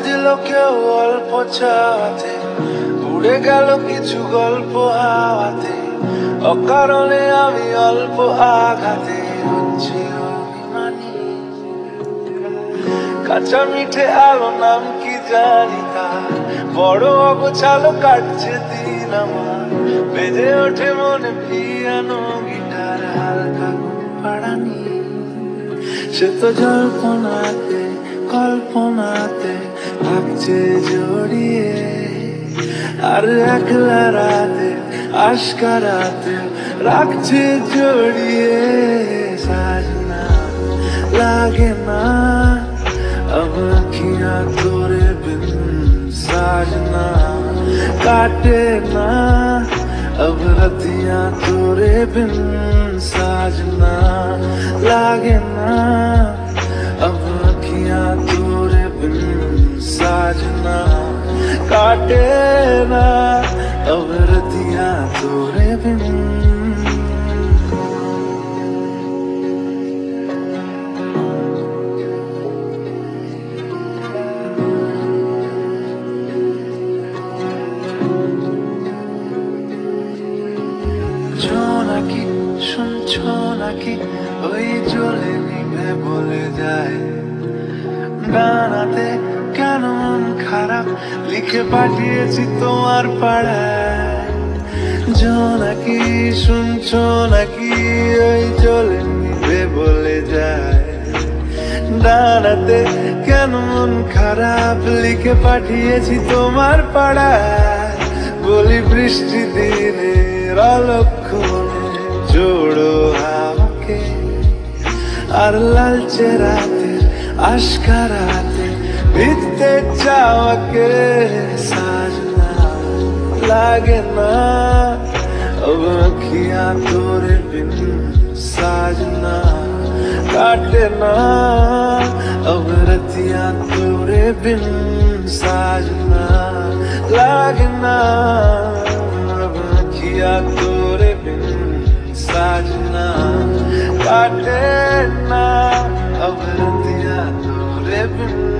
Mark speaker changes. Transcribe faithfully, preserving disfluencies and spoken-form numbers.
Speaker 1: বাজলো কেউ অল্প চাওয়াতে, উড়ে গেল কিছু গল্প হাওয়াতে, অকারণে আমি অল্প আঘাতে হচ্ছি অভিমানী। কাঁচা মিঠে আলো নাম কি জানি তার, বড় অগোছালো কাটছে দিন আমার, বেজে ওঠে মনে পিয়ানো গিটার হালকা পাড়ানি। সে তো জল্পনাতে কল্পনাতে থাকছে জড়িয়ে, আর একলা রাতে আশকারাতে রাখছে জড়িয়ে। সাজনা লাগে না अब अखियां तोरे बिन, साजना काटे ना अब रतियां तोरे बिन, साजना लागे ना अब अखियां तोरे बिन, साजना काटे ना अब रतियां तोरे बिन। নাকি শুনছো নাকি ওই জ্বলে নিভে বলে যায়, গানাতে কেন মন খারাপ লিখে পাঠিয়েছি তোমার পাড়ায়। জোনাকি শুনছো নাকি ওই জ্বলে নিভে বলে যায়, গানাতে কেন মন খারাপ লিখে পাঠিয়েছি তোমার পাড়ায়। বলি বৃষ্টি দিনের অলক্ষণে জোড়ো হাওয়াকে, আর লালচে রাতে আশকারাতে ভিজতে চাওয়াকে। সাজনা লাগে না अब अखियां तोरे बिन, साजना काटे ना अब रतियां तोरे बिन, साजना लागे ना अब अखियां तोरे बिन, साजना काटे ना अब रतियां तोरे बिन।